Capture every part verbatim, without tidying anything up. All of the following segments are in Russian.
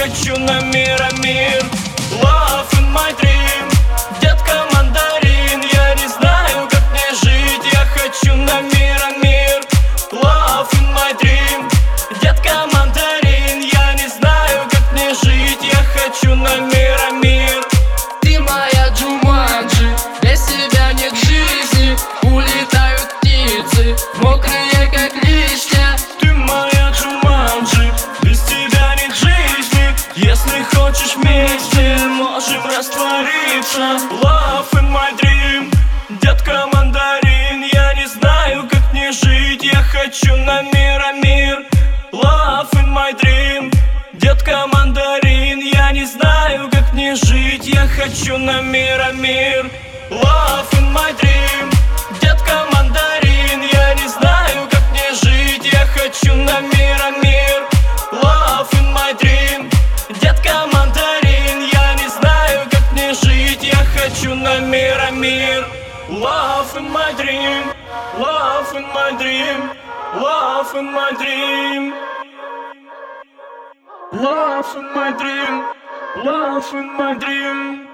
хочу на мир, а мир. Love in my dream, детка мандарин. Я не знаю, как мне жить, я хочу на мир, а мир. Love in my dream, детка мандарин. Я не знаю, как мне жить, я хочу на мир, а мир. Ты моя Джуманджи, без тебя нет жизни. Улетают птицы, мокрые как листья. Ты моя Джуманджи, без тебя нет жизни. Если хочешь вместе, можем раствориться. Love in my dream, детка мандарин. Я не знаю, как мне жить, я хочу на мир, а мир. Love in my dream, детка мандарин. Я не знаю, как мне жить, я хочу на мир, а мир. Love in my dream, детка мандарин. Я не знаю, как мне жить, я хочу на мир, а мир. Love in my dream, детка мандарин. Я не знаю, как мне жить, я хочу на мир, а мир. Love in my dream, love in my dream, love in my dream. Love in my dream, love in my dream.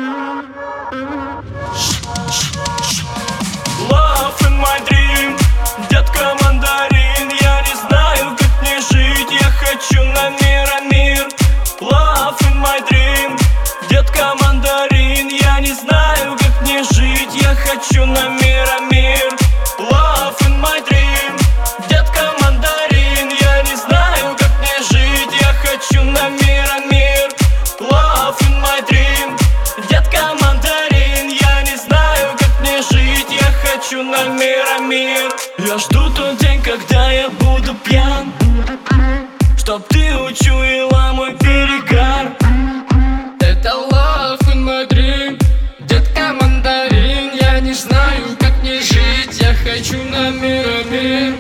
Love in my dream, детка мандарин. Я не знаю, как мне жить, я хочу на мир, а мир. Love in my dream, детка мандарин. Я не знаю, как мне жить, я хочу на мир, а мир. Love in my dream, детка мандарин. Я не знаю, как мне жить, я хочу на мир, а мир. Love in my dream, детка мандарин. Я не знаю, как мне жить, я хочу на мир, а мир. Я жду тот день, когда я буду пьян, чтоб ты учуяла мой перегар. Это love in my dream, детка мандарин. Я не знаю, как мне жить, я хочу на мир, а мир.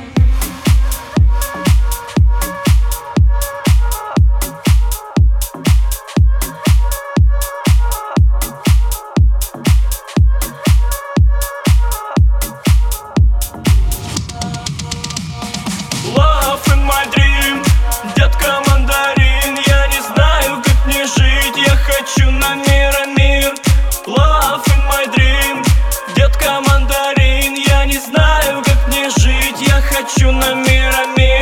Love in my dream, детка мандарин. Я не знаю, как мне жить, я хочу на мир, а мир. Love in my dream, детка мандарин. Я не знаю, как мне жить, я хочу на мир, а мир.